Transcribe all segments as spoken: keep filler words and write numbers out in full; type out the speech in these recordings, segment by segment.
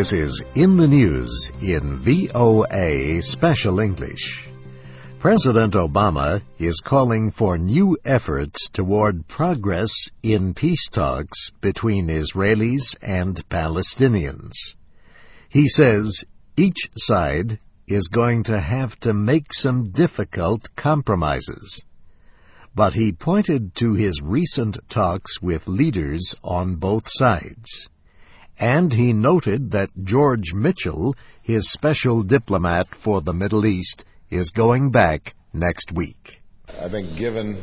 This is In the News in V O A Special English. President Obama is calling for new efforts toward progress in peace talks between Israelis and Palestinians. He says each side is going to have to make some difficult compromises. But he pointed to his recent talks with leaders on both sides. And he noted that George Mitchell, his special diplomat for the Middle East, is going back next week. I think given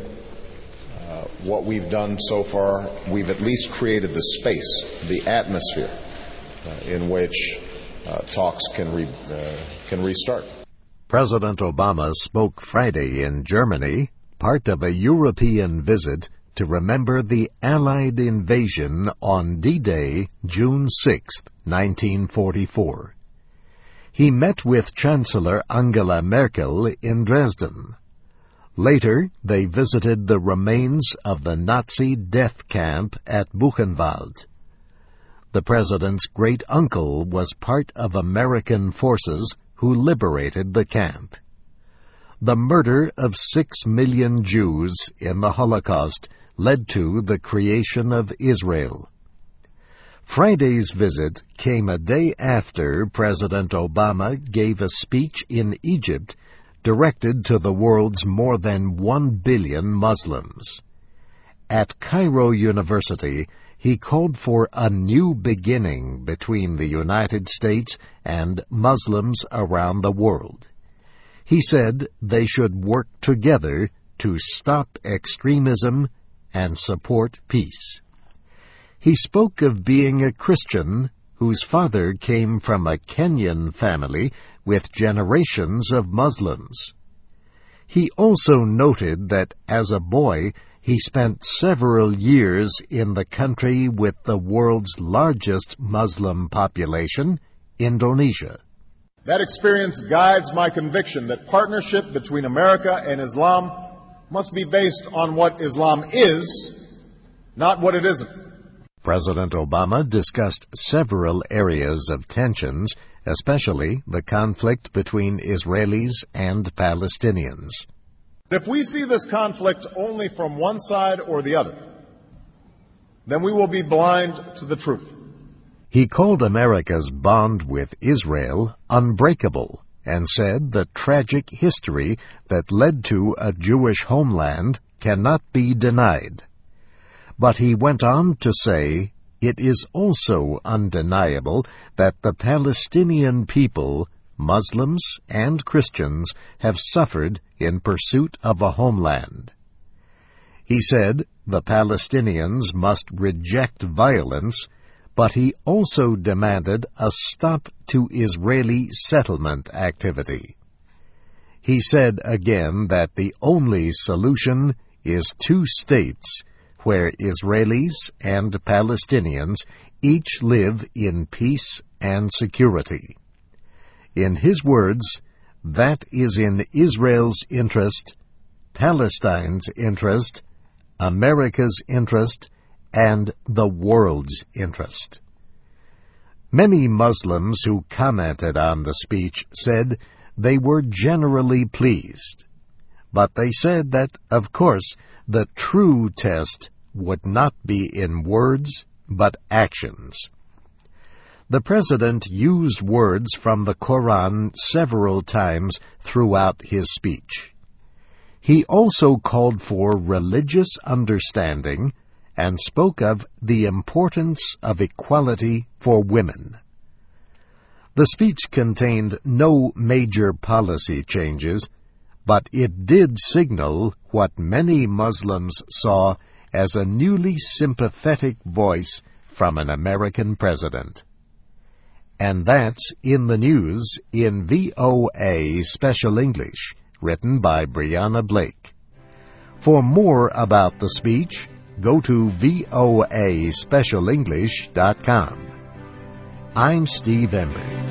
uh, what we've done so far, we've at least created the space, the atmosphere uh, in which uh, talks can, re- uh, can restart. President Obama spoke Friday in Germany, part of a European visit to remember the Allied invasion on D-Day, June sixth, nineteen forty-four. He met with Chancellor Angela Merkel in Dresden. Later, they visited the remains of the Nazi death camp at Buchenwald. The president's great-uncle was part of American forces who liberated the camp. The murder of six million Jews in the Holocaust led to the creation of Israel. Friday's visit came a day after President Obama gave a speech in Egypt directed to the world's more than one billion Muslims. At Cairo University, he called for a new beginning between the United States and Muslims around the world. He said they should work together to stop extremism and support peace. He spoke of being a Christian whose father came from a Kenyan family with generations of Muslims. He also noted that as a boy, he spent several years in the country with the world's largest Muslim population, Indonesia. That experience guides my conviction that partnership between America and Islam must be based on what Islam is, not what it isn't. President Obama discussed several areas of tensions, especially the conflict between Israelis and Palestinians. If we see this conflict only from one side or the other, then we will be blind to the truth. He called America's bond with Israel unbreakable and said the tragic history that led to a Jewish homeland cannot be denied. But he went on to say it is also undeniable that the Palestinian people, Muslims and Christians, have suffered in pursuit of a homeland. He said the Palestinians must reject violence, but he also demanded a stop to Israeli settlement activity. He said again that the only solution is two states where Israelis and Palestinians each live in peace and security. In his words, that is in Israel's interest, Palestine's interest, America's interest, and the world's interest. Many Muslims who commented on the speech said they were generally pleased. But they said that, of course, the true test would not be in words, but actions. The president used words from the Quran several times throughout his speech. He also called for religious understanding and spoke of the importance of equality for women. The speech contained no major policy changes, but it did signal what many Muslims saw as a newly sympathetic voice from an American president. And that's In the News in V O A Special English, written by Brianna Blake. For more about the speech, go to V O A special english dot com. I'm Steve Embry.